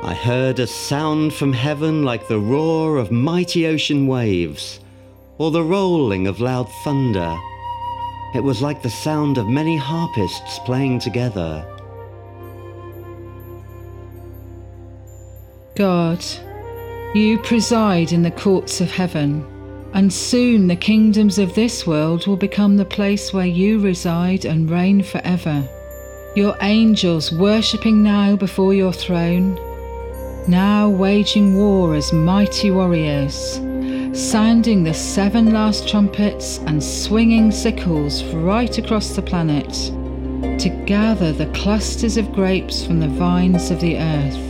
I heard a sound from heaven like the roar of mighty ocean waves, or the rolling of loud thunder. It was like the sound of many harpists playing together. God, you preside in the courts of heaven, and soon the kingdoms of this world will become the place where you reside and reign forever. Your angels worshipping now before your throne, now waging war as mighty warriors, sounding the 7 last trumpets and swinging sickles right across the planet to gather the clusters of grapes from the vines of the earth,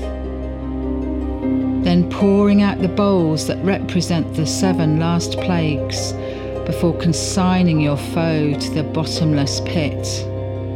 then pouring out the bowls that represent the 7 last plagues before consigning your foe to the bottomless pit.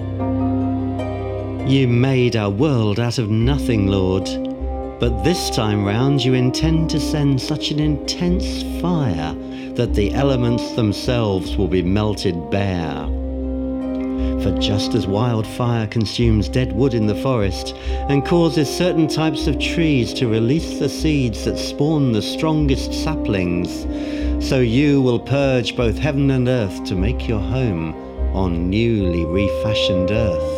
You made our world out of nothing, Lord. But this time round you intend to send such an intense fire that the elements themselves will be melted bare. For just as wildfire consumes dead wood in the forest and causes certain types of trees to release the seeds that spawn the strongest saplings, so you will purge both heaven and earth to make your home on newly refashioned earth.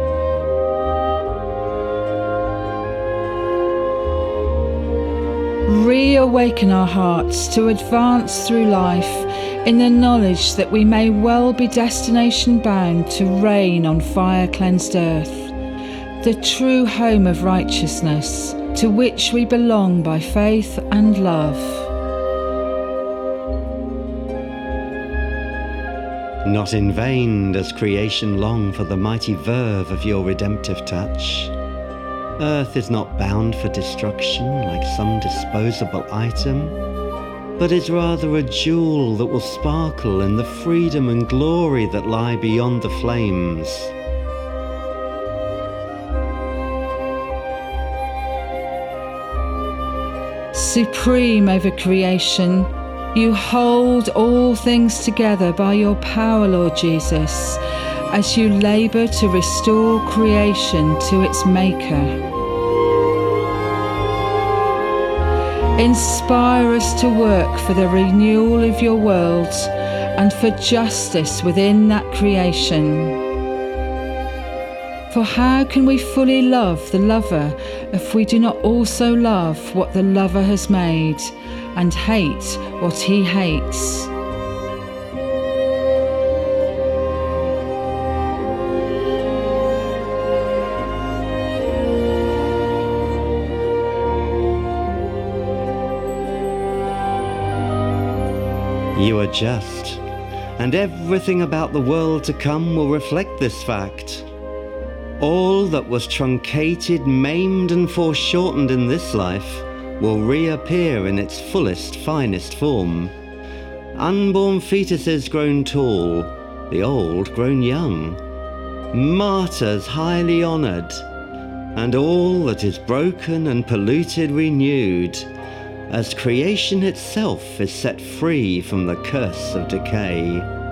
Reawaken our hearts to advance through life in the knowledge that we may well be destination bound to reign on fire-cleansed earth, the true home of righteousness to which we belong by faith and love. Not in vain does creation long for the mighty verve of your redemptive touch. Earth is not bound for destruction like some disposable item, but is rather a jewel that will sparkle in the freedom and glory that lie beyond the flames. Supreme over creation, you hold all things together by your power, Lord Jesus, as you labour to restore creation to its Maker. Inspire us to work for the renewal of your world and for justice within that creation. For how can we fully love the lover if we do not also love what the lover has made and hate what he hates? You are just, and everything about the world to come will reflect this fact. All that was truncated, maimed and foreshortened in this life will reappear in its fullest, finest form. Unborn fetuses grown tall, the old grown young, martyrs highly honoured, and all that is broken and polluted renewed, as creation itself is set free from the curse of decay.